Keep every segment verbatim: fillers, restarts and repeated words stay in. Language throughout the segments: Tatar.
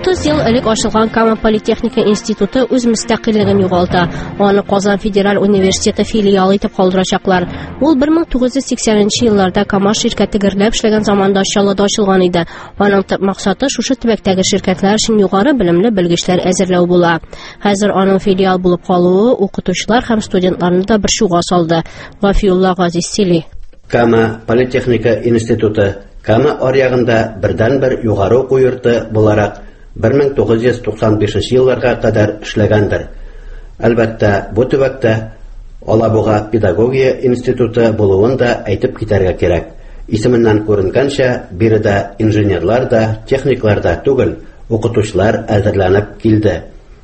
утыз ел элек ачылган Кама политехника институты үз мөстәкыйльлеген югалта. Аны Казан федераль университеты филиалы итеп калдырачаклар. Ул бер мең тугыз йөз сиксәненче елларда Камаш ширкәте гөрләп эшләгән заманда Чаллыда ачылган иде. Аның төп максаты шушы төбәктәге ширкәтләр өчен югары белемле белгечләр әзерләү була. Хәзер аның филиал булып калуы укытучылар һәм студентларны да бер шуга салды. Гафиулла Газиз Сили. Кама политехника институты Кама аръягында бердән-бер югары уку йорты буларак бер мең тугыз йөз туксан бишенче елларга кадәр эшләгәндер. Әлбәттә, бу төбәктә Алабуга педагогия институты булуын да әйтеп китәргә кирәк. Исеменнән күренгәнчә, биредә инженерлар да, техниклар да түгел, укытучылар әзерләнеп килде.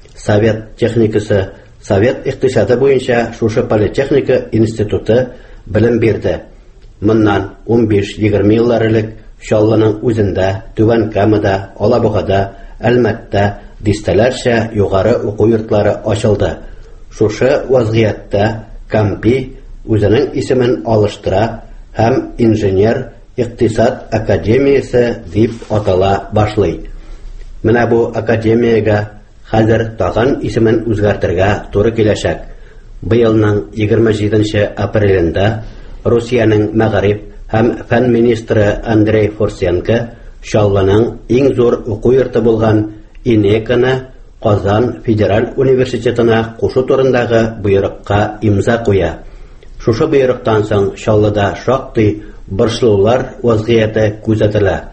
Совет техникасы, Совет икътисады буенча шушы политехника институты белем бирде. Моннан ун биш-егерме еллар элек Чаллының үзендә, Түбән Камада, Алабугада, Әлмәттә дистәләрчә югары уку йортлары ачылды. Шушы вазгыятьтә Кампи үзенең исемен алыштыра һәм инженер икътисад академиясе дип атала башлый. Менә бу академиягә хәзер тагын исемен үзгәртергә туры киләчәк. Быелның егерме җиденче апрелендә Русиянең мәгариф һәм фән министры Андрей Форсенко Чаллының иң зур уку йорты булган Инеканы Казан федераль университетына кушу турындагы буйрыкка имза куя. Шушы буйрыктан соң Чаллыда шактый борчылулар вазгыяте күзәтелә.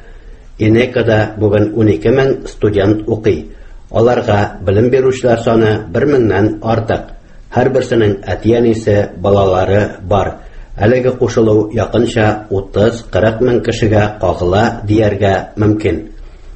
Инекада бүген ун ике мең студент укый. Аларга белем бирүчеләр саны бер меңнән артык. Һәрберсенең әти-әнисе, балалары бар. Әлеге кушылу якынча утыз-кырык мең кешегә кагыла дияргә мөмкин.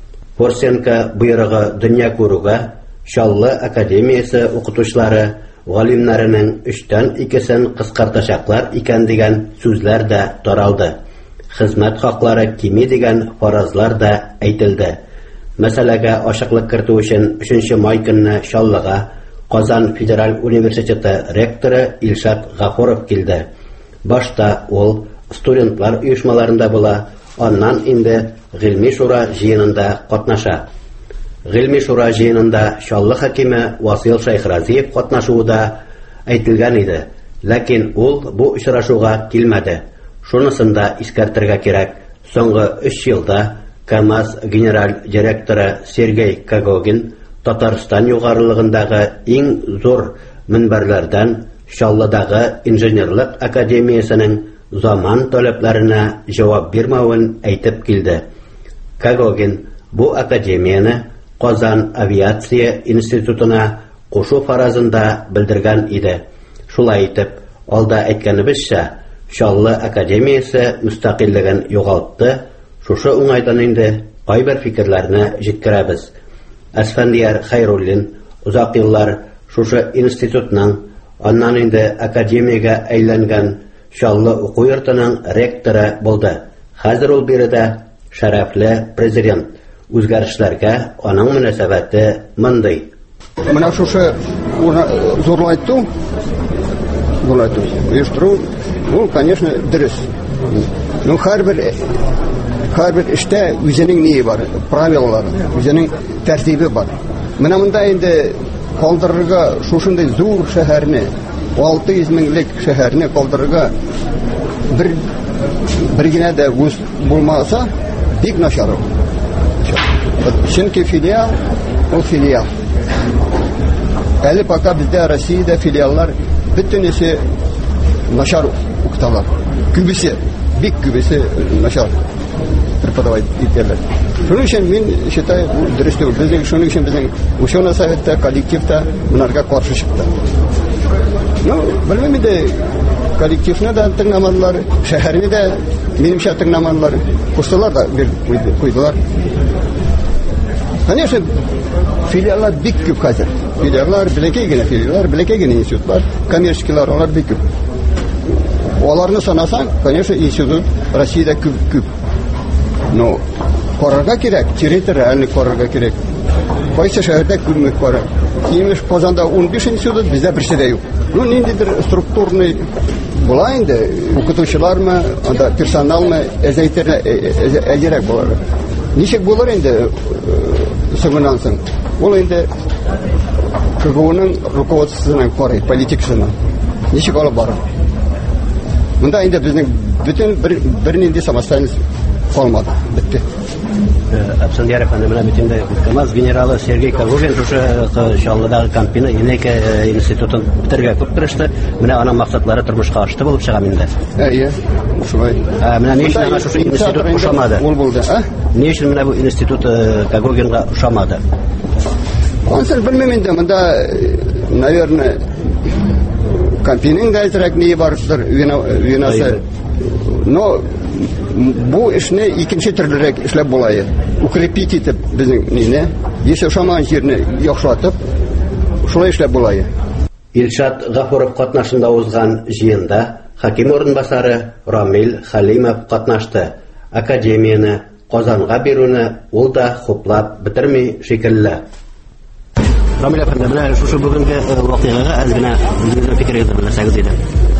Форсенко буйрыгы дөнья күрүгә Чаллы академиясе укытучылары галимнәренең өчтән икесен кыскартачаклар икән дигән сүзләр дә таралды. Хезмәт хаклары кими дигән фаразлар да әйтелде. Мәсьәләгә ачыклык кертү өчен өченче май көнне Чаллыга Казан федераль университеты ректоры Илшат Гафуров килде. Башта ул студентлар оешмаларында була, аннан инде гыйльми шура җыенында катнаша. Гыйльми шура җыенында Чаллы хакиме Васил Шайхразиев катнашуы да әйтелгән иде, ләкин ул бу очрашуга килмәде. Шунысын да искәртергә кирәк. Соңгы өч елда КамАЗ генераль директоры Сергей Кагогин Татарстан югарылыгындагы иң зур мөнбәрләрдән Чаллыдагы инженерлык академиясенең заман таләпләренә җавап бирмәвен әйтеп килде. Кагогин бу академияне Казан авиация институтына кушу фаразында белдергән иде. Шулай итеп, алда әйткәнебезчә, Чаллы академиясе мөстәкыйльлеген югалтты. Шушы уңайдан инде кайбер фикерләрне җиткерәбез. Әсфәндияр Хәйруллин узак еллар шушы институтның, аннан инде академиягә әйләнгән Чаллы уку йортының ректоры булды. Хәзер ул биредә шәрәфле президент. Үзгәрешләргә аның мөнәсәбәте мондый. Менә шушы зурлайту, зурлайту, оештыру, ул, конечно, дөрес. Ну, һәрбер һәрбер эштә үзенең ние бар, правилалары, үзенең тәртибе бар. Менә монда инде калдырырга шушындай зур шәһәрне, алты йөз меңлек шәһәрне калдырырга бер бер генә дә үз булмаса, бик начар. Чөнки филиал, ул филиал. Әле пока бездә Россиядә филиаллар бөтенесе начар укыталар. Күбесе, бик күбесе начар преподавать итәләр. Шуның өчен мин считаю, дөрес түгел. Безнең шуның өчен безнең ученый советта, коллективта монарга каршы чыкты. Ну, белмәм инде, коллективны да тыңламадылар, шәһәрне дә минемчә тыңламадылар. Кустылар да куйдылар. Конечно, филиаллар бик күп хәзер. Филиаллар, бәләкәй генә филиаллар, бәләкәй генә институтлар, коммерческийлар, алар бик күп. Аларны санасаң, конечно, институт Россиядә күп-күп. Но карарга кирәк, территориальный карарга кирәк. Кайсы шәһәрдә күпме кара? Имеш Казанда ун биш институт, бездә берсе дә юк. Ну, ниндидер структурный була инде, укытучылармы, анда персоналмы, әзәйтер әзерәк булар. Ничек булыр инде соңыннан соң? Ул инде КГУның руководствосына карый, политикасына. Ничек алып барыр? Монда инде безнең бөтен бер нинди самостоятельность калмады. Бетте. Абсандияр әфәнде, менә бит инде КамАЗ генералы Сергей Калугин шушы Чаллыдагы Кампина Инейка институтын битергә күп тырышты. Менә аның максатлары тормышка ашты булып чыга инде. Әйе, шулай. Менә ни өчен аңа шушы институт ошамады? Ул булды, а? Ни өчен менә бу институт Калугинга ошамады? Онсыз белмим инде, монда, наверное, Кампиның да әзрәк ни бардыр, винасы. Но бу эшне икенче төрлерәк эшләп булай. Укрепить итеп безнең нине, яшәү шаман җирне яхшатып, шулай эшләп булай. Илшат Гафуров катнашында узган җыенда хаким орынбасары Рамил Халимов катнашты. Академияны Казанга бирүне ул да хуплап битерми шикелле. Рамил әфәнде, менә шушы бүгенге вакыйгага аз гына үзегезнең фикерегезне белсәгез иде.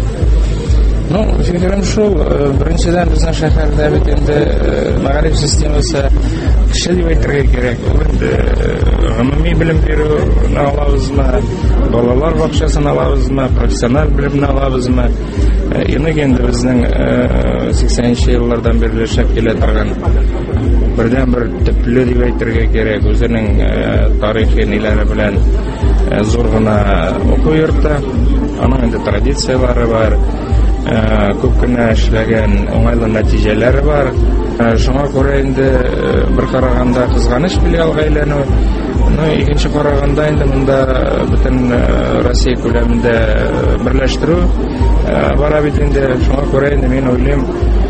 Ну, фикерем шул, беренчедән безнең шәһәрдә бит инде мәгариф системасы кеше дип әйтергә кирәк. Гомуми белем бирүне алабызмы, балалар бакчасын алабызмы, профессиональ белемне алабызмы? Инде инде безнең сиксәненче еллардан бирле эшләп килә торган бердән-бер төпле дип әйтергә кирәк, үзенең тарихи ниләре белән зур гына уку йорты, аның инде традициялары бар. Күп кенә эшләгән уңайлы нәтиҗәләре бар. Шуңа күрә инде бер караганда кызганыч филиалга әйләнү, ну икенче караганда инде монда бөтен Россия күләмендә берләштерү бара бит инде. Шуңа күрә инде мин уйлыйм,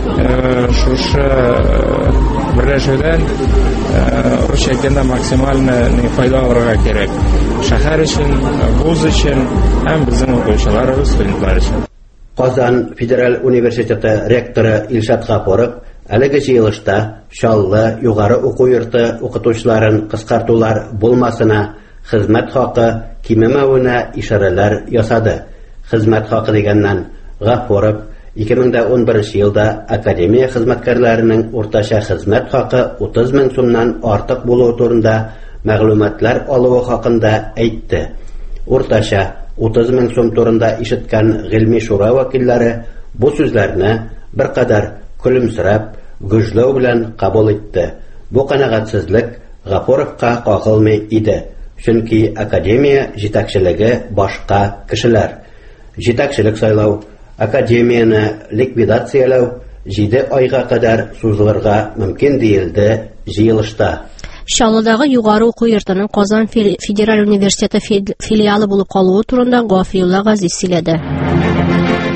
шушы берләшүдән рус әйткәндә максималь файда алырга кирәк. Шәһәр өчен, вуз өчен һәм безнең укучыларыбыз, студентлар өчен. Казан Федераль университеты ректоры Илшат Гафуров әлеге җыелышта Чаллы югары уку йорты укытучыларын кыскартулар булмасына, хезмәт хакы кимемәвенә ишарәләр ясады. Хезмәт хакы дигәннән Гафуров ике мең ун беренче елда академия хезмәткәрләренең уртача хезмәт хакы утыз мең сумнан артык булуы турында мәгълүматлар алуы хакында әйтте. Уртача утыз мең сум турында ишеткән гыйльми шура вәкилләре бу сүзләрне беркадәр көлемсерәп, гөжләү белән кабул итте. Бу канәгатьсезлек Гафуровка кагылмый иде, чөнки академия җитәкчелеге башка кешеләр. Җитәкчелек сайлау, академияны ликвидацияләү җиде айга кадәр сузылырга мөмкин диелде җыелышта. Чаллыдагы югары уку йортының Казан Федераль университеты филиалы булып калуы турында Гафиулла Газиз сөйләде.